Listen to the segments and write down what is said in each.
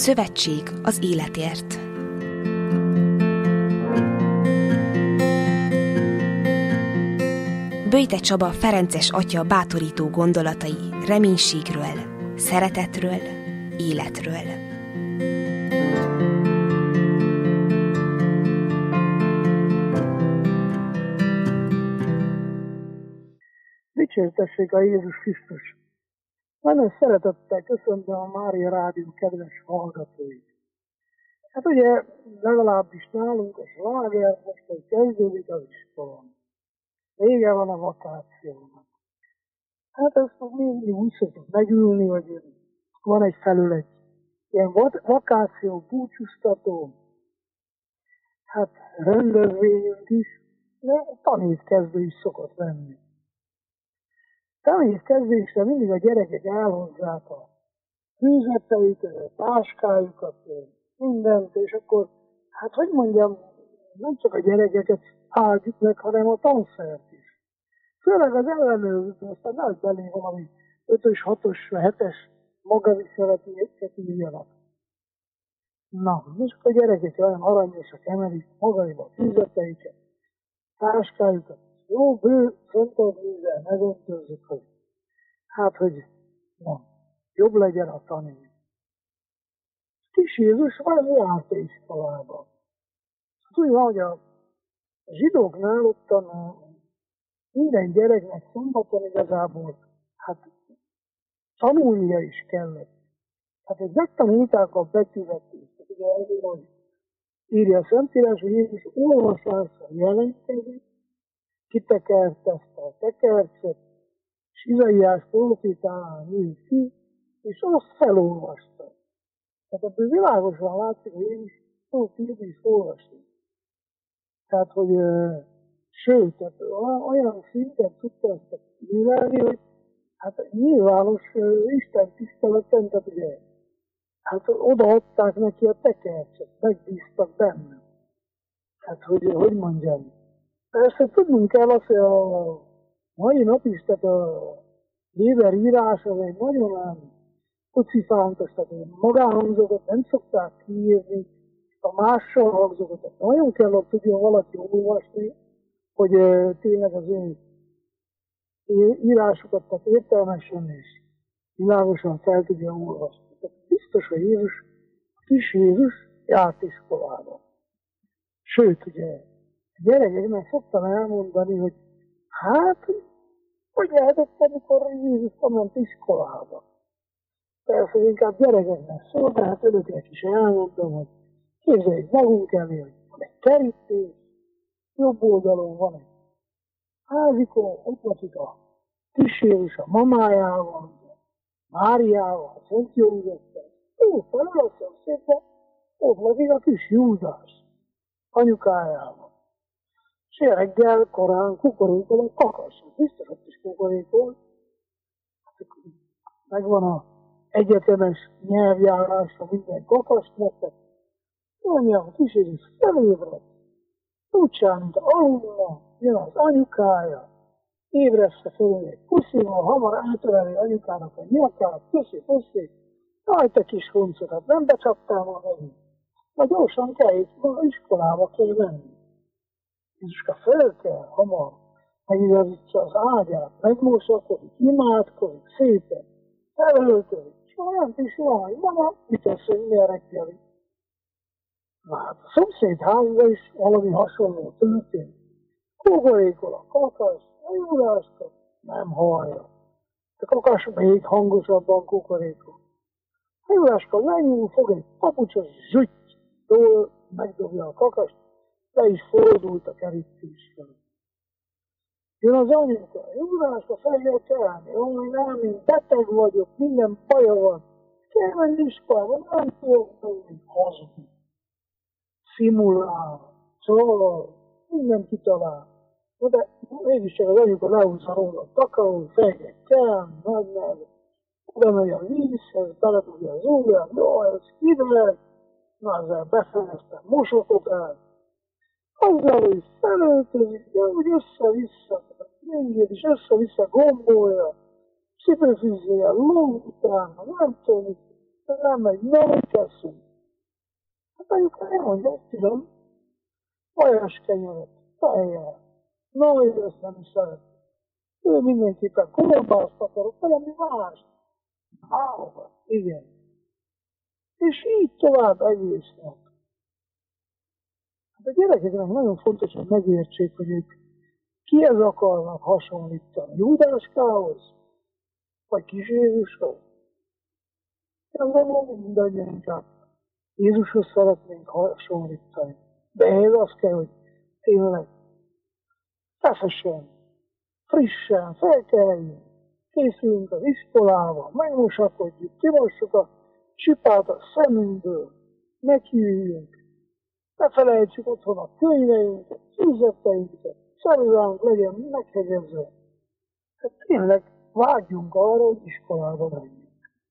Szövetség az életért. Böjte Csaba ferences atya bátorító gondolatai reménységről, szeretetről, életről. Dicsértessék a Jézus Krisztus! Nagyon szeretettel köszöntöm a Mária Rádió kedves hallgatóit. Hát ugye legalábbis nálunk a sláger most, hogy kezdődik az iskolán. Vége van a vakációnak. Hát ezt mindig úgy szoktuk megülni, hogy van egyfelől egy ilyen vakáció, búcsúztató, hát rendezvényünk is, de tanévkezdő is szokott lenni. Tanévkezdésre mindig a gyerekek elhozzák a fűzeteiket, a táskájukat, mindent, és akkor, hát hogy mondjam, nem csak a gyerekeket áldjuk meg, hanem a tanszert is. Főleg az ellenőrző, aztán nehogy belé valami 5-ös, 6-os, 7-es magaviseletieket írjanak. Na, és akkor a gyerekek olyan aranyosak emelik magaiba a fűzeteiket, táskájukat, jó bő, szentelt vízzel megöntözzük, hogy hát, hogy na, jobb legyen a tanév. Kis Jézus már járt iskolában. Hát úgy van, hogy a zsidóknál ottan minden gyereknek szombaton igazából hát tanulnia is kellett. Hát, hogy megtanulták a betűvetést. Ugye azért, hogy írja a Szentírás, hogy Jézus olvasással jelentkezik, kitekertezte a tekercset, és Izaiás profétálán nyílt ki, és azt felolvasta. Tehát ebből világosan látszik, hogy Jézus tudott írni és olvasni. Tehát, hogy sőt, tehát olyan szinten tudta ezt művelni, hogy hát nyilvános Isten tiszteleten, tehát ugye, hát odaadták neki a tekercset, megbíztak benne. Tehát, hogy mondjam, persze tudnunk kell azt, hogy a mai nap is, tehát a Weber írás az egy nagyon kocifántos, tehát magánhangzókat nem szokták kiírni, a mással hangzókat nagyon kell, hogy tudjon valaki olvasni, hogy tényleg az ő írásukat tehát értelmesen és világosan fel tudja olvasni. Tehát biztos, hogy Jézus, a kis Jézus járt iskolába. Sőt, ugye, a gyerekeknek szoktam elmondani, hogy hát, hogy lehetett, amikor Jézus ment iskolába. Persze, hogy inkább gyerekeknek szól, de hát önöknek is elmondom, hogy képzeljük magunk elé, hogy van egy kerítés, jobb oldalon van egy házikó, ott lakik a kis Jézus a mamájával, Máriával, a Szent Józseffel. Jó, felolvasszam szépen, ott lakik a kis Júdás anyukájával. És reggel korán kukorékol a kakas. Biztos, hogy is kukorékol. Megvan az egyetemes nyelvjárásra minden kakasnak, tehát mondja, a kis Jézus felébred. Úgy csinál, mint alulna, jön az anyukája, ébreszte fel egy puszival, hamar átöleli anyukának a nyakát, puszi, jaj, te kis huncot, hát nem becsaptál magad. Na gyorsan kell, itt ma iskolába kell menni. Jézuska fel kell, hamar, megigazítsa az ágyát, megmosakodik, imádkozik szépen, felöltözik, és olyan is van, hogy mama, mit tesz, hogy milyen reggeli. Na hát a szomszéd házban is valami hasonló történt. Kukorékol a kakas, a Júdáska nem hallja. A kakas még hangosabban kukorékol. A Júdáska lenyúl, fog egy papucsos zsüttytől, megdobja a kakast, le is fordult a kerítés felé. Jön az anyuka, Júdáska feljel kelni, hogy nem, én beteg vagyok, minden baja van. Kell menni iskolába, nem tudok menni, hazudni. Szimulál, csal, minden kitalál. De mégiscsak az anyuka lehúzza róla a takarót, fejjel kell, nagy, oda megy a vízhez, beledugja az ujját, jó, ez hideg, na ezzel befejeztem, mosokodást, azzal, hogy felöltözik, de úgy össze-vissza, mindig is össze-vissza gombolja, szipőfűzője, ló utána, nem tudom, nem megy, na, mit teszünk? Hát anyuka nem mondja, azt tudom, vajas kenyeret, tejjel, na, hogy ezt nem is szeret. Ő mindenképpen kolbászt akarok, valami más. Állat, igen. És így tovább egész nap. Hát a gyerekeknek nagyon fontos, hogy megértsék, hogy ők kihez akarnak hasonlítani. Júdáskához? Vagy kis Jézushoz? Én gondolom, hogy mindannyian inkább Jézushoz szeretnénk hasonlítani. De ehhez az kell, hogy tényleg feszesen, frissen, felkeljünk, készülünk az iskolába, megmosakodjuk, kimossuk a csipát a szemünkből, nekiüljünk, ne felejtsük otthon a könyveinket, füzeteinket, ceruzánk legyen meghegyezve. Tehát tényleg vágyjunk arra, hogy iskolába menjünk.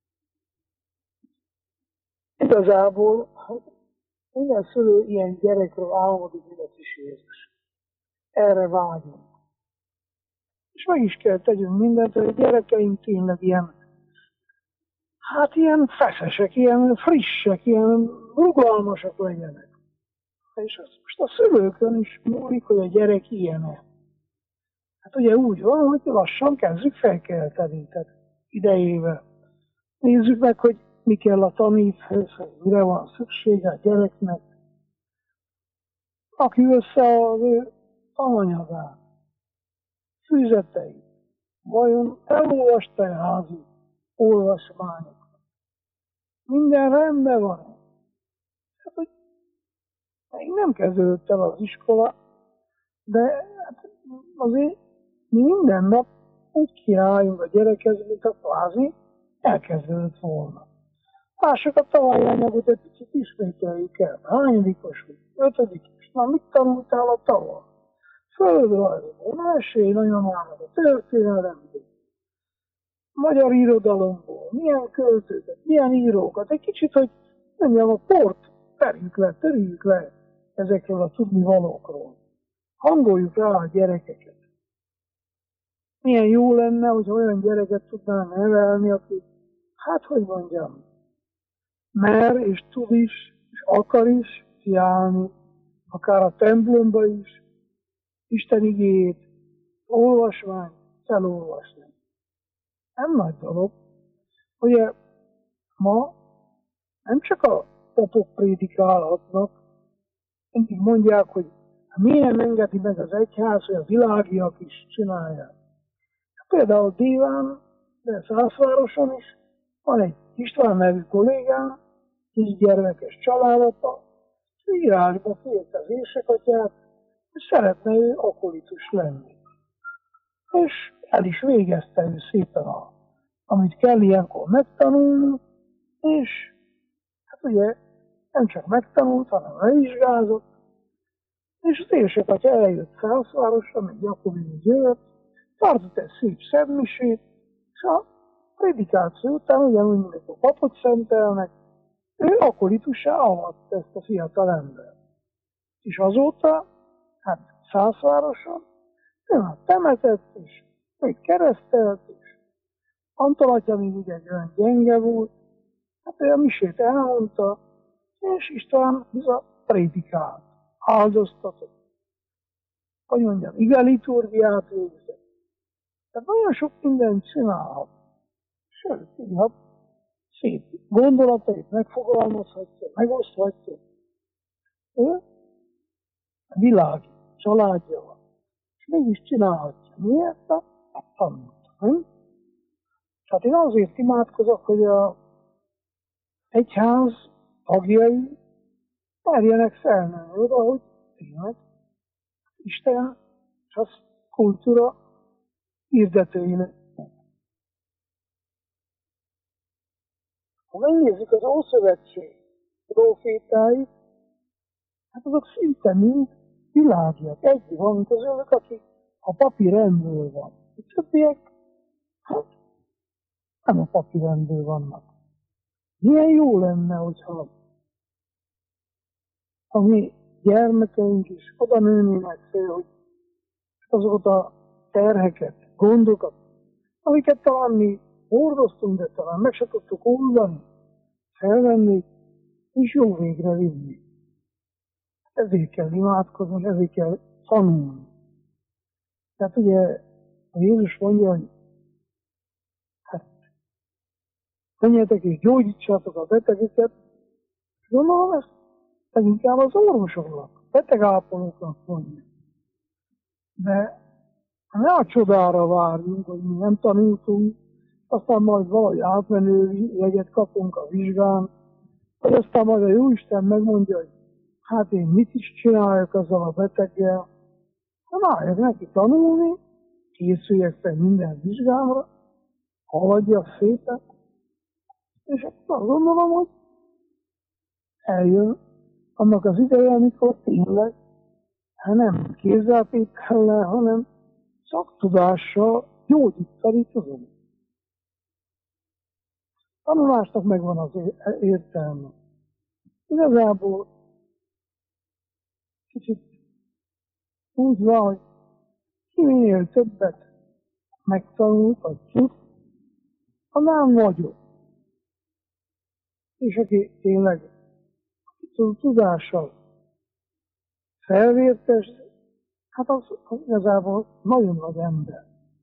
Igazából minden szülő ilyen gyerekről álmodik, mint a kis Jézus. Erre vágyunk. És meg is kell tegyünk mindent, hogy a gyerekeink tényleg ilyen, hát ilyen feszesek, ilyen frissek, ilyen rugalmasak legyenek. És az most a szülőkön is múlik, hogy a gyerek ilyen-e. Hát ugye úgy van, hogy lassan kezdjük felkelteni, tehát idejével. Nézzük meg, hogy mi kell a taníthoz, mire van szüksége a gyereknek. Aki össze az ő tananyagát, füzeteit, vajon elolvasta a házi olvasmányokat? Minden rendben van. Hát, hogy még nem kezdődött el az iskola, de hát azért mi minden nap úgy kiálljunk a gyerekhez, mint a kvázi elkezdődött volna. Lássuk a tavalyi anyagot, egy picit ismételjük el. Hányadikos vagy? 5. Na, mit tanultál a tavaly? Földrajzból, mesélj nagymamának a történelemről, magyar irodalomból, milyen költőket, milyen írókat, egy kicsit, hogy mondjam, a port törjük le ezekről a tudnivalókról. Hangoljuk rá a gyerekeket. Milyen jó lenne, hogy olyan gyereket tudnánk nevelni, aki, hát hogy mondjam, mer és tud is, és akar is kiállni, akár a templomba is, Isten igéjét, olvasmányt felolvasni. Nem nagy dolog. Ugye ma nem csak a papok prédikálhatnak, mindig mondják, hogy miért nem engedi meg az egyház, hogy a világiak is csinálják. Például Déván, de Szászvároson is van egy István nevű kollégám, 10 gyermekes családapa, és írásba kérte az éjszakátyát, hogy szeretne ő akolitus lenni. És el is végezte ő szépen, amit kell ilyenkor megtanulni, és hát ugye nem csak megtanult, hanem levizsgázott, és az éjsakatya eljött Szászvárosra, meg Jakobin Győrt, tartott egy szép szentmisét, és a prédikáció után ugyanúgy, mint a papot szentelnek, ő akolitussá avatta ezt a fiatal embert. És azóta, hát Szászvároson, ő már temetett, és még keresztelt, és Antal atya még ugye olyan gyenge volt, hát ő a misét elmondta, és István bizony prédikált, áldoztatott. Hogy mondjam, ige liturgiát végzett. Tehát nagyon sok mindent csinálhat. Sőt, írhat, szép gondolatait megfogalmazhatja, megoszthatja. Ő a világi családja van. És mégis csinálhatja. Miért? Hát tanulta, nem? Tehát én azért imádkozok, hogy az egyház tagjai merjenek felmenni oda, hogy tényleg Isten és az kultúra hirdetőinek. Ha megnézzük az Ószövetség prófétáit, hát azok szinte mind világiak. Egy van közülük, aki a papi rendből van. A többiek, hát nem a papi rendből vannak. Milyen jó lenne, hogyha a mi gyermekeink is oda nőnének fel, hogy azokat a terheket, gondokat, amiket talán mi hordoztunk, de talán meg se tudtuk oldani, felvenni, és jó végre vinni. Ezért kell imádkozni, ezért kell tanulni. Tehát ugye a Jézus mondja, hogy hát menjetek és gyógyítsátok a betegeket, és gondolom ezt leginkább az orvosoknak, betegápolóknak mondja. De ne a csodára várjunk, hogy mi nem tanultunk, aztán majd valahogy átmenő jegyet kapunk a vizsgán, vagy aztán majd a Jóisten megmondja, hogy hát én mit is csináljak azzal a beteggel. Váljak neki tanulni, készüljek fel minden vizsgámra, haladjak szépen, és akkor azt gondolom, hogy eljön annak az ideje, amikor tényleg nem kézzeltétellel, hanem szaktudással gyógyítani tudom. Tanulásnak megvan az értelme. Igazából kicsit úgy van, hogy ki minél többet megtanult, vagy tud, annál nagyobb. És aki tényleg tudással felvértes, hát az igazából nagyon nagy ember.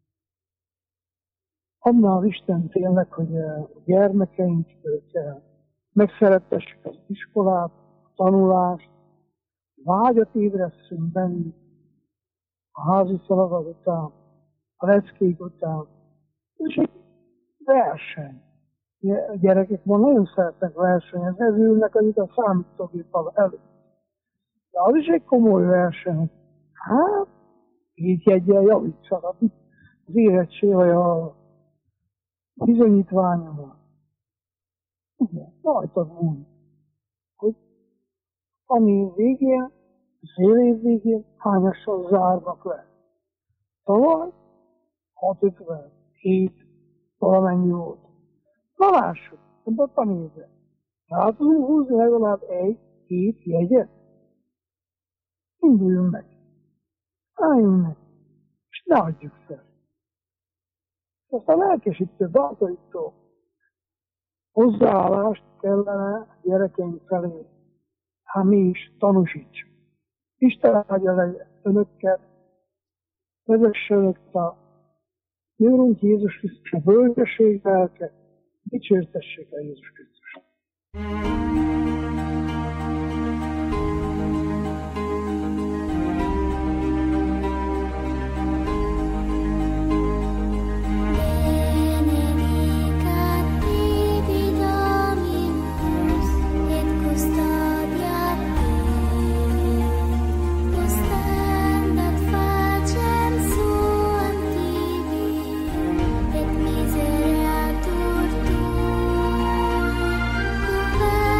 Annál Isten tényleg, hogy a gyermekeink megszerettessük az iskolát, a tanulást, vágyat ébresszünk bennük a házi feladat után, a leckék után, és egy verseny. A gyerekek ma nagyon szeretnek versenyezni, ez ülnek a számítógép előtt. De az is egy komoly verseny. Hát, így jegyen javítsak az érettség, vagy a bizonyítványommal. Igen, rajtad múlik, hogy ami végén, fél év végén hányassal zárnak le. Tavaly 650, 7, valamennyi volt. Na lássuk, ebben a tanévben. Rá tudunk húzni legalább 1-2 jegyet? Induljunk meg. Álljunk meg, és ne adjuk fel. Aztán lelkesítő, bátorító hozzáállást kellene a gyerekeink felé, ha mi is tanúsítsuk. Isten áldja le önöket, vezesse önöket a mi Urunk Jézus Krisztus a bölcsesség lelke, dicsértessék a Jézus Krisztus. Misereatur tu,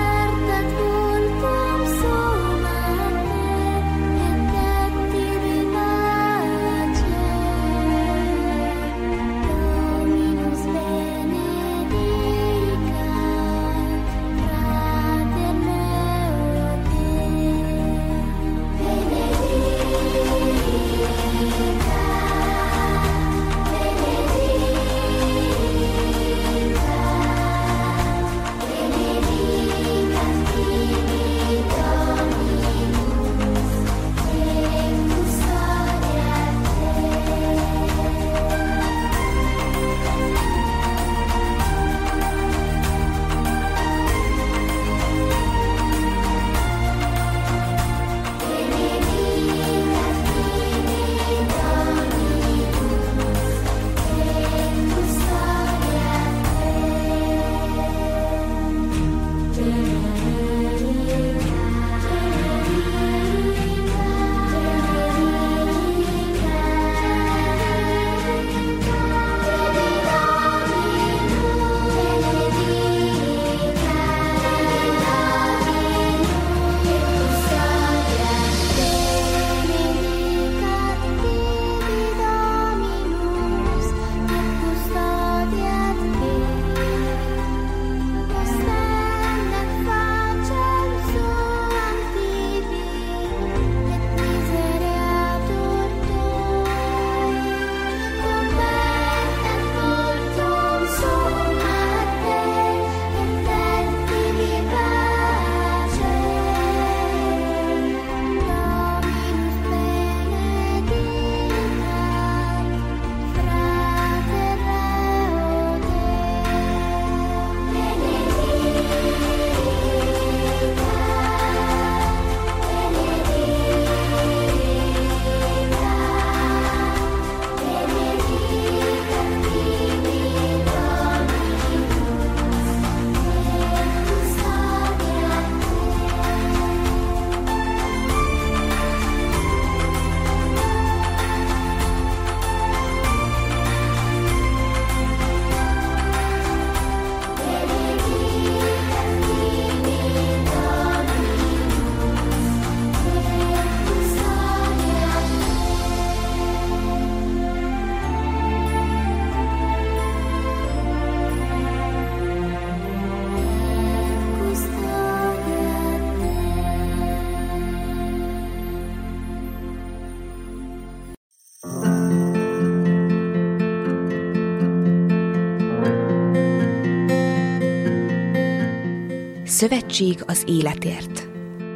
Szövetség az életért.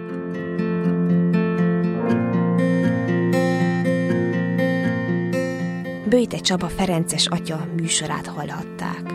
Böjte Csaba ferences atya műsorát hallhatták.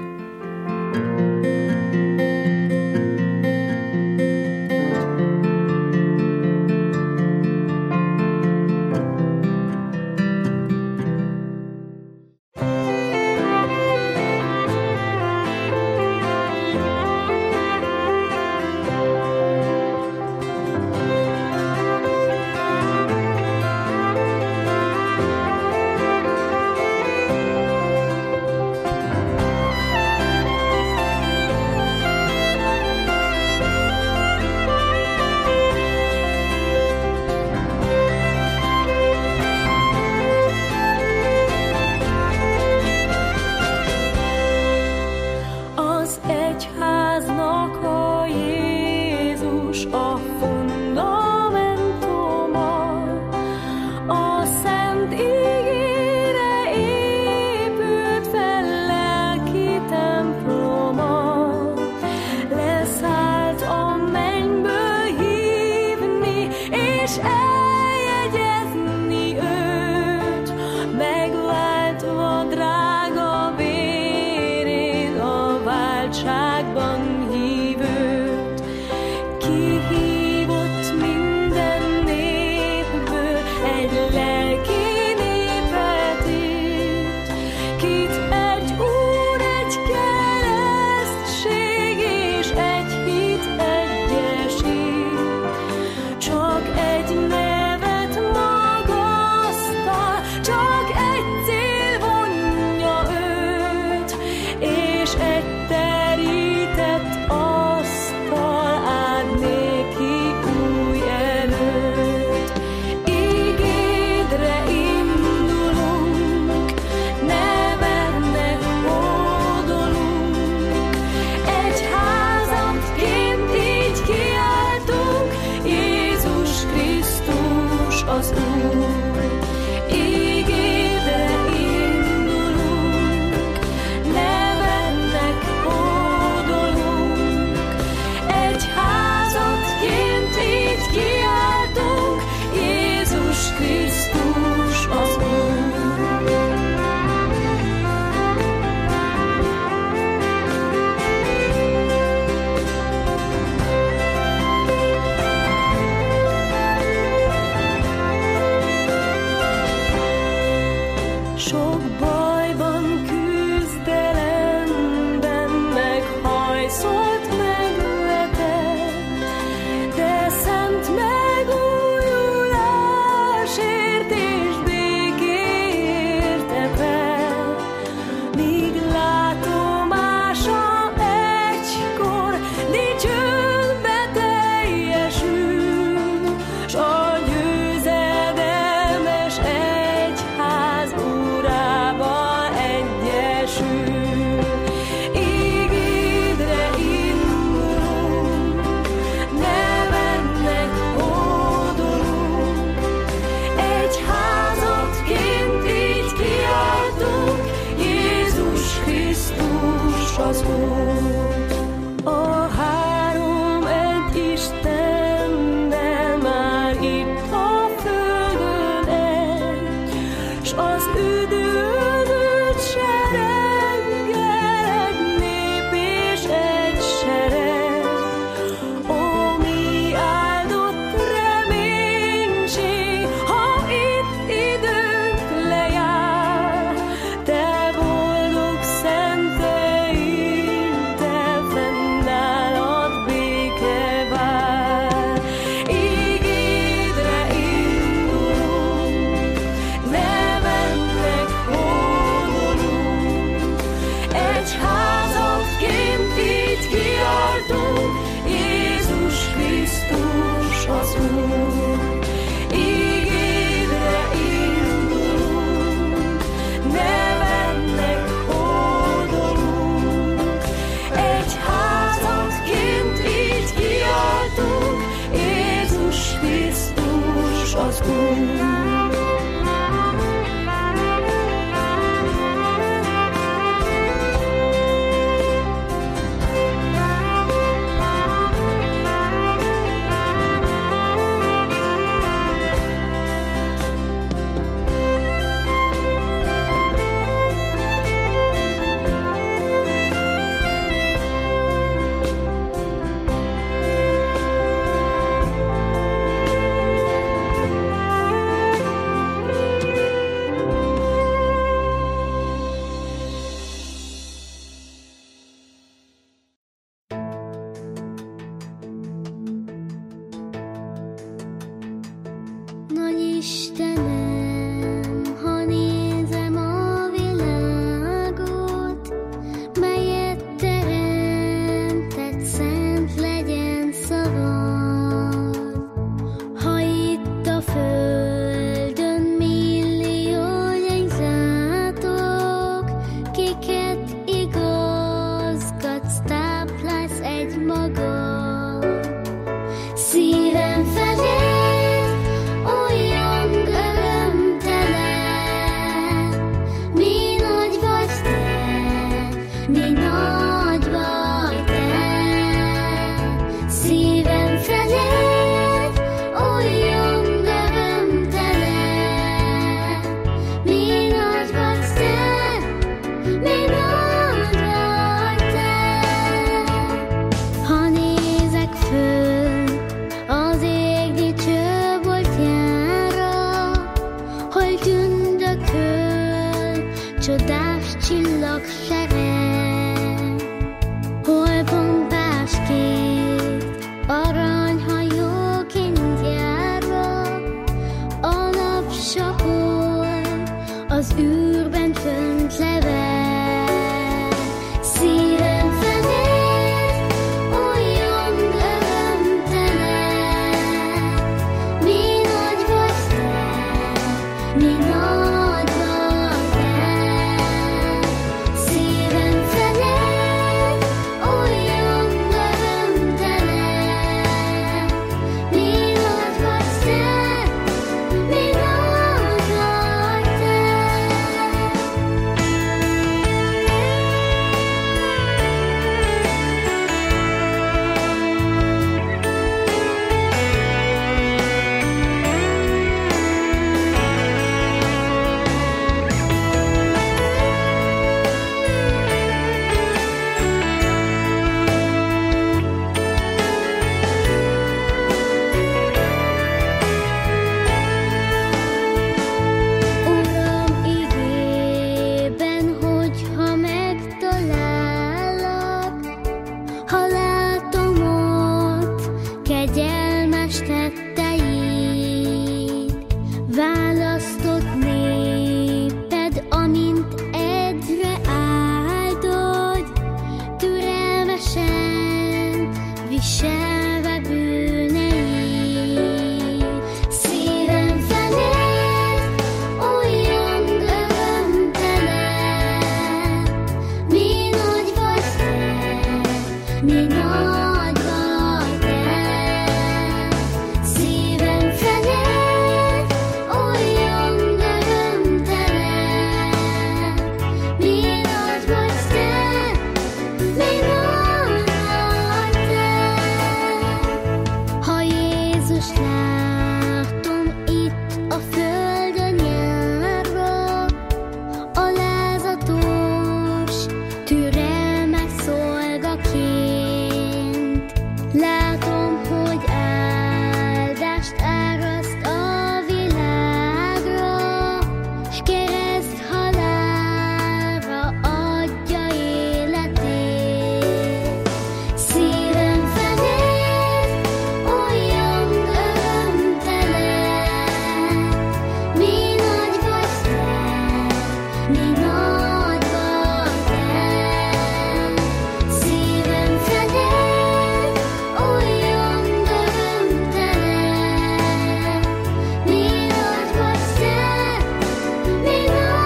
Nevennek csodás csillagsereg, hol pompás két aranyhajóként járva, a napsapor az űrben fönt lebeg. Szívem felét olyan örömtelen, mi nagy vagy te, mi nagy vagy te. Szívem felét olyan örömtelen, mi nagy vagy te, mi nagy vagy te. Uram, igében, hogyha megtalállak, ha látom ott kegyelmes tetteit, választott néped, amint egyre áldod, türelmesen viselve bűneit. Szívem felét olyan örömtelen, mi nagy vagy te, mi nagy vagy te. Szívem felét olyan örömtelen, mi nagy vagy te, mi nagy vagy te. Ha Jézus látom itt a földön járva, alázatos, türelmes szolgaként, látom, hogy áldást áraszt a világra, s kereszt halálra adja életét. Szívem felét olyan örömtelen, mi nagy vagy te, mi nagy vagy te. Szívem felét olyan örömtelen, mi nagy vagy te, mi nagy vagy te, mi nagy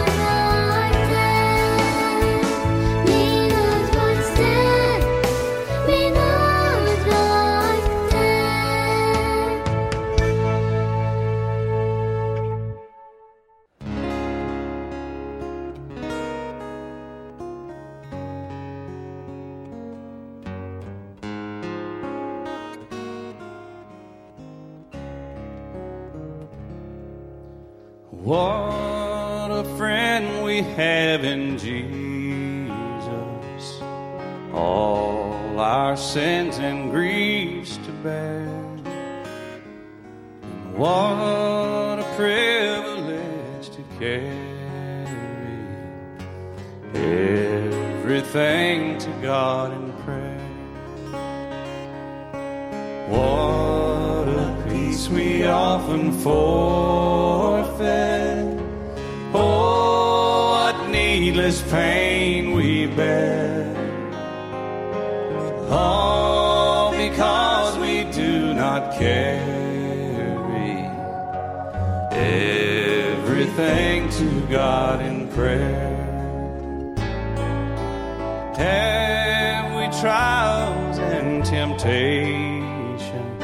vagy te, mi nagy vagy te. What a friend we have in Jesus, all our sins and griefs to bear. And what a privilege to carry everything to God in prayer. What a peace we often forfeit. Oh, what needless pain we bear. All because we do not carry everything to God in prayer. Have we trials and temptations?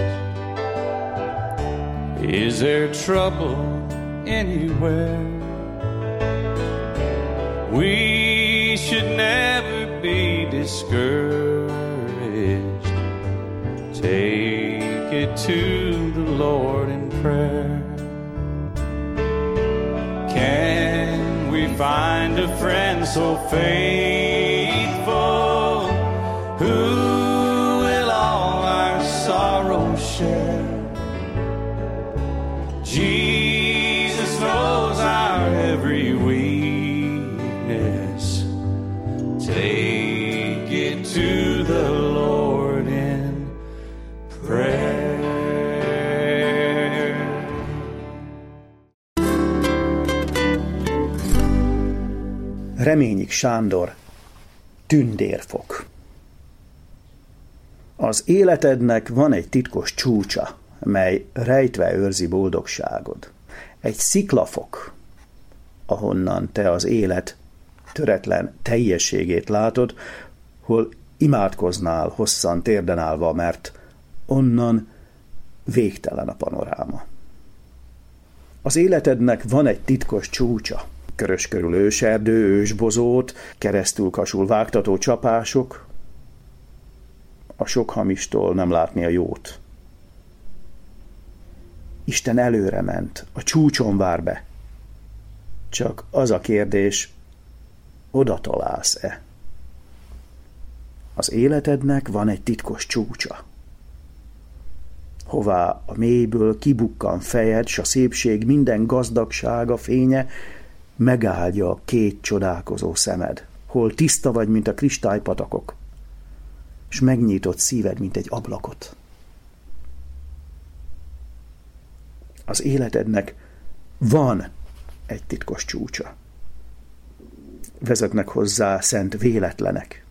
Is there trouble anywhere? We should never be discouraged. Take it to the Lord in prayer. Can we find a friend so faithful who will all our sorrows share? Jesus knows our every weakness. Reményik Sándor, tündérfok. Az életednek van egy titkos csúcsa, mely rejtve őrzi boldogságod. Egy sziklafok, ahonnan te az élet töretlen teljességét látod, hol imádkoznál hosszan térden állva, mert onnan végtelen a panoráma. Az életednek van egy titkos csúcsa, körös körül őserdő, ősbozót, keresztül kasul vágtató csapások, a sok hamistól nem látni a jót. Isten előre ment, a csúcson vár be. Csak az a kérdés, oda találsz-e? Az életednek van egy titkos csúcsa, hová a mélyből kibukkan fejed, s a szépség minden gazdagsága fénye megáldja a két csodálkozó szemed, hol tiszta vagy, mint a kristálypatakok, s megnyitott szíved, mint egy ablakot. Az életednek van egy titkos csúcsa. Vezetnek hozzá szent véletlenek.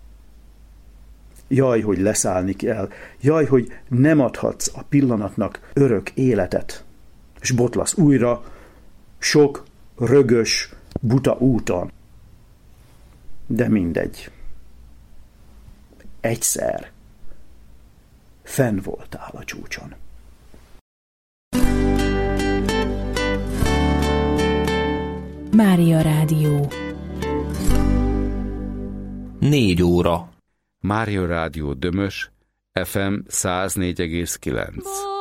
Jaj, hogy leszállni kell, jaj, hogy nem adhatsz a pillanatnak örök életet, s botlasz újra sok rögös, buta úton. De mindegy. Egyszer fenn voltál a csúcson. Mária Rádió 4 óra. Mária Rádió Dömös, FM 104,9.